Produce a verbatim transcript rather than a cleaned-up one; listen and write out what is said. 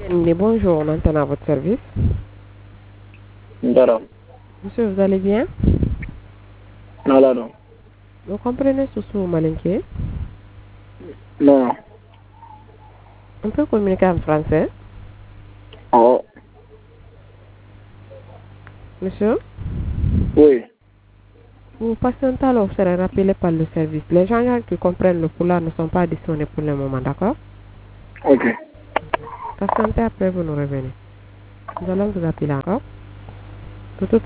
Mais bonjour, maintenant à votre service. Dara. Monsieur, vous allez bien? Nala non. Vous comprenez Soussou Malinké? Non. On peut communiquer en français? Oh. Monsieur? Oui. Vous patientez alors, vous serez rappelé par le service. Les gens qui comprennent le poulard ne sont pas disponibles pour le moment, d'accord? Ok. Patientez, après vous nous revenez. Nous allons vous appeler encore. De toute